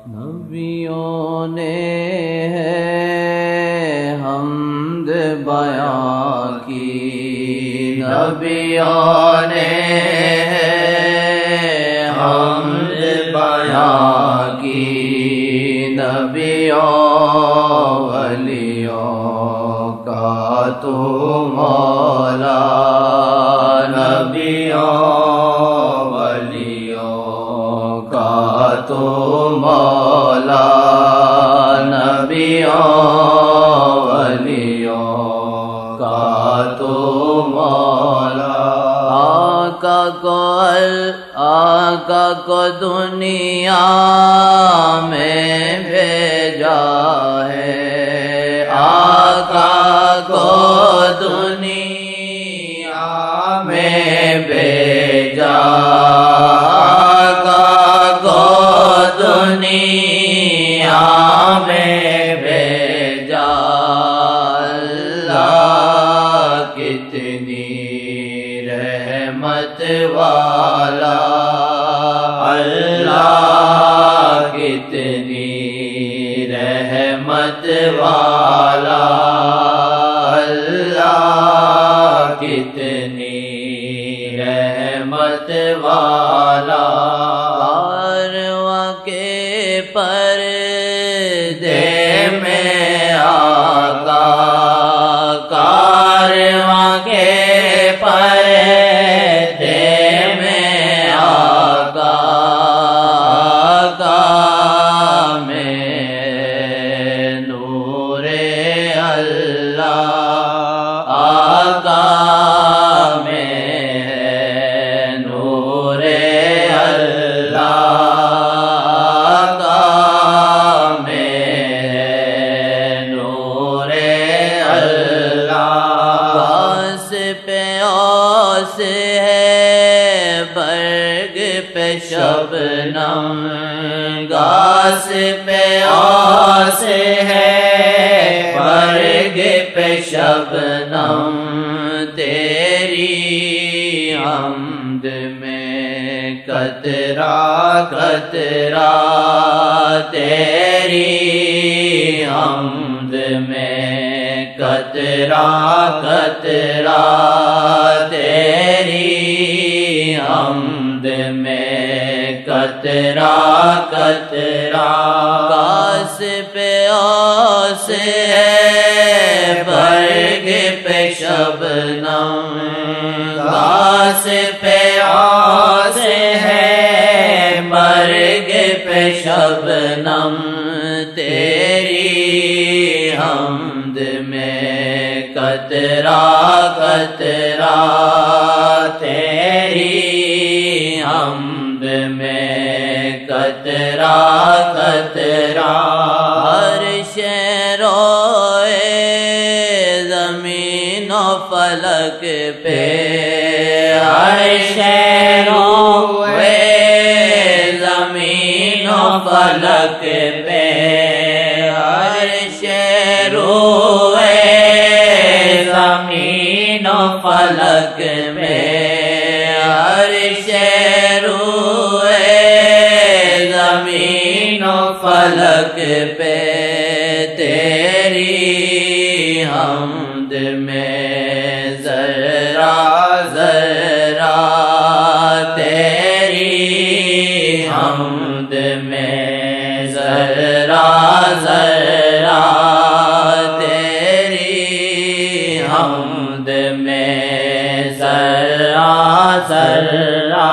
نبیوں نے ہے حمد بیان کی، نبیوں نے ہے حمد بیان کی، نبیوں ولیوں کا تو مولا، نبیوں ولیوں کا تو مولا، نبیوں ولیوں کا تو مولا۔ آقا کو دنیا میں بھیجا ہے، آقا کو دنیا میں بھیجا، آقا کو دنیا میں بھیجا، اللہ کتنی رحمت والا، اللہ کتنی رحمت والا، اللہ کتنی رحمت والا۔ کارواں کے پردے میں آقا، کارواں کے پردے میں آقا، آقا میں نور اللہ، آقا میں نور اللہ، آقا میں نور اللہ۔ گھاس پہ اوس ہے برگ پہ شبنم، گھاس پہ اوس ہے برگ پہ شبنم، تیری حمد میں قطرہ قطرہ، تیری حمد میں قطرہ قطرہ، تیری حمد میں قطرہ قطرہ۔ گھاس پہ اوس ہے برگ پہ شبنم، گھاس پہ اوس ہے برگ پہ شبنم، تیری حمد میں قطرہ قطرہ، تیری حمد میں قطرہ قطرہ۔ ہر شے روئے زمین و فلک پہ، ہر شے روئے زمین و فلک پہ، ہر شے روئے زمین و فلک میں، ہر شے روئے زمین و فلک پہ، تیری حمد میں ذرہ ذرہ، تیری حمد میں ذرہ ذرہ، تیری حمد میں ذرہ ذرہ۔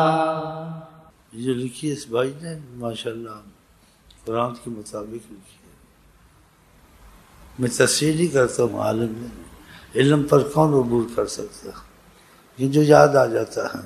جو لکھی ہے اس بھائی نے ماشاءاللہ قرآن کے مطابق لکھی ہے۔ میں تصحیح نہیں کرتا ہوں، عالم نے علم پر کون عبور کر سکتا، یہ جو یاد آ جاتا ہے۔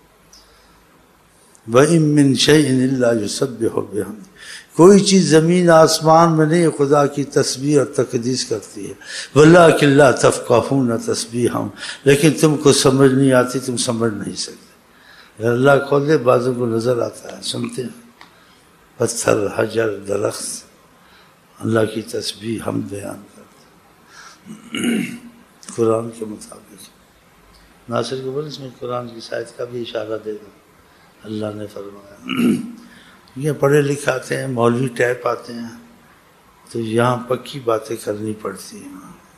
وَإِن مِّن شَيْءٍ إِلَّا يُسَبِّحُ بِحَمْدِهِ، کوئی چیز زمین آسمان میں نہیں خدا کی تسبیح اور تقدیس کرتی ہے۔ وَلَٰكِن لَّا تَفْقَهُونَ تَسْبِيحَهُمْ، لیکن تم کو سمجھ نہیں آتی، تم سمجھ نہیں سکتے۔ اگر اللہ کھول دے بعضوں کو نظر آتا ہے، سنتے ہیں، پتھر حجر درخت اللہ کی تسبیح ہم بیان کرتے ہیں قرآن کے مطابق۔ ناصر کے بول اس میں قرآن کی آیت کا بھی اشارہ دے دو۔ اللہ نے فرمایا یہ پڑھے لکھے آتے ہیں، مولوی ٹائپ آتے ہیں، تو یہاں پکی باتیں کرنی پڑتی ہیں۔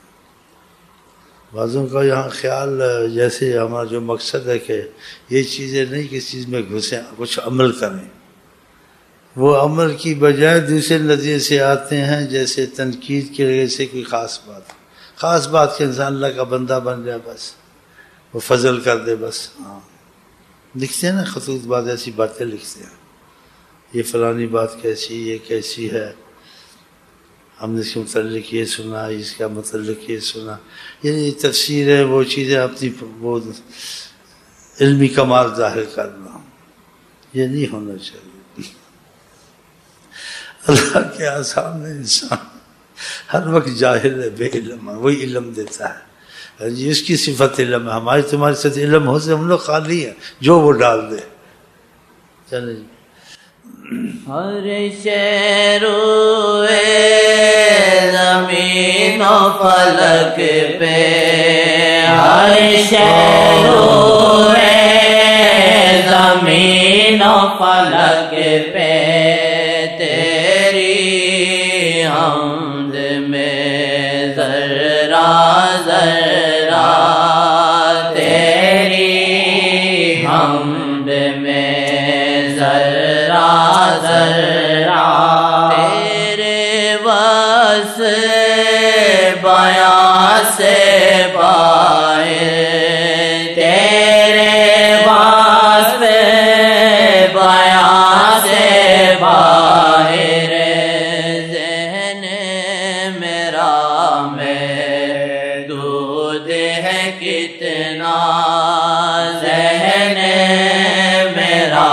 بعضوں کا یہاں خیال جیسے ہمارا جو مقصد ہے کہ یہ چیزیں نہیں کس چیز میں گھسیں، کچھ عمل کریں، وہ عمل کی بجائے دوسرے نظریے سے آتے ہیں، جیسے تنقید کی وجہ سے کوئی خاص بات کہ انسان اللہ کا بندہ بن جائے، بس وہ فضل کر دے، بس۔ ہاں لکھتے ہیں نا خطوط، بعض ایسی باتیں لکھتے ہیں، یہ فلانی بات کیسی، یہ کیسی ہے، ہم نے اس کے متعلق یہ سنا، اس کا متعلق یہ سنا، یعنی تفسیر ہے، وہ چیزیں اپنی وہ علمی کمال ظاہر کرنا، یہ نہیں ہونا چاہیے۔ اللہ کے سامنے انسان ہر وقت جاہل ہے، بے علم ہے، وہی علم دیتا ہے، جی اس کی صفت علم ہے، ہماری تمہاری صفت علم ہو سے ہم لوگ خالی ہیں، جو وہ ڈال دے۔ چلے جی۔ ہر شیروئے زمین و فلک پہ، ہر شیروئے زمین و فلک پہ تیری حمد میں ذرہ ذرہ، تیری حمد میں ذرہ ذرہ، تیرے بس بیاں سے باہر، تیرے بس بیاں سے باہر، ذہن میرا محدود ہے کتنا، ذہن میرا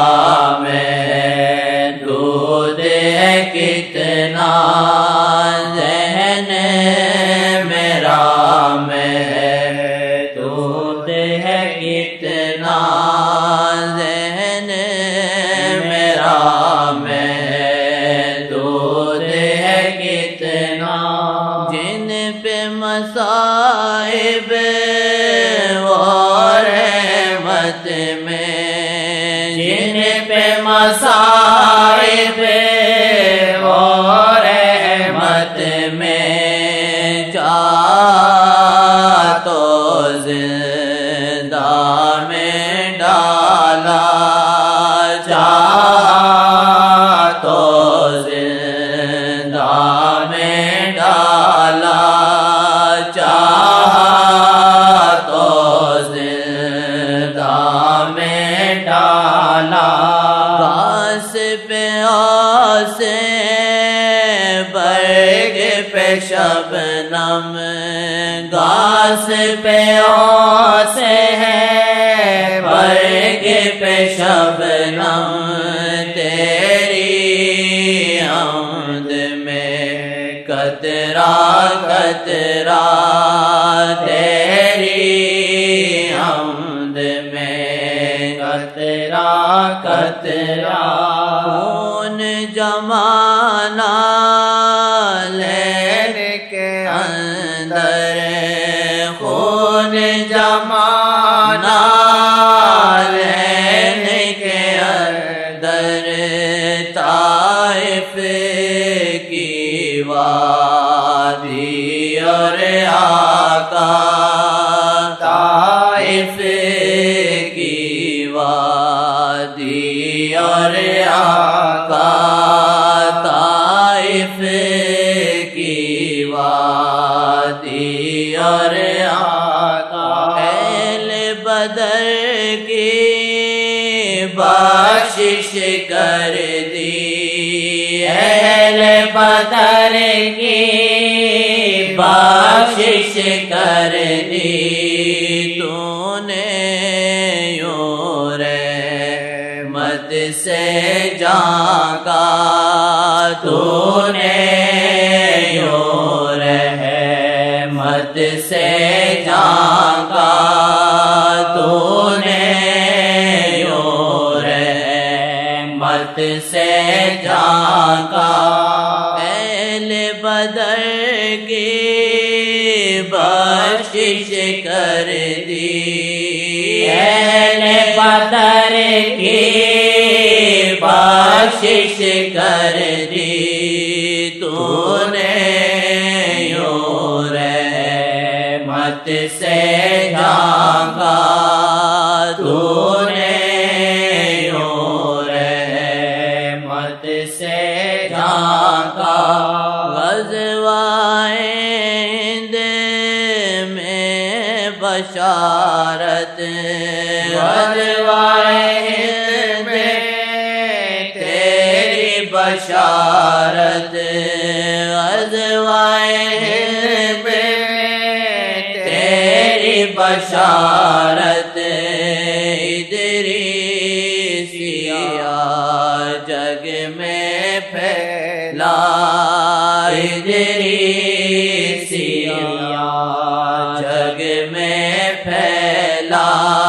کتنا، ذہن میرا محدود ہے کتنا، ذہن میرا محدود ہے کتنا، جن پہ مصائب اور رحمت میں، جن پہ مصائب میں چاہ تو زندہ میں ڈالا، چاہ تو زندہ میں ڈالا، چاہ تو زندہ میں ڈالا، باس پہ آسے پہ شبنم، گاس پہ اوسے ہے برگ پہ شبنم، تیری حمد میں قطرہ قطرہ، تیری حمد میں قطرہ قطرہ، خون جمانا خون جمانا لینے کے اندر، طائف کی وادی اور آقا، طائف کی وادی اور آقا، طائف کی وادی اور آقا، اہل بدر کی بخشش کر دی، اہل بدر کی بخشش کر دی، تو نے یوں رحمت سے جھانکا، تو نے یوں رحمت سے جھانکا، تو نے یوں رحمت سے جھانکا، اہل بدر کی بخشش کر دی، اہل بدر کی بخشش بخشش کر دی تو نے یوں رحمت سے ڈھانکا تو نے یوں رحمت سے ڈھانکا غزوہ ہند میں بشارت غزوہ ہند میں تیری بشارت غزوہ ہند میں تیری بشارت ادریسیا جگ میں پھیلا ادریسیا جگ میں پھیلا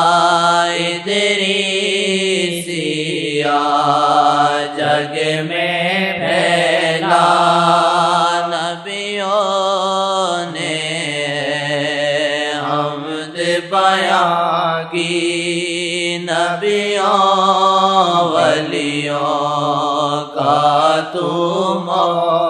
ادریسیا جگ میں پھیلا نبیوں نے حمد بیان کی نبیوں ولیوں کا تو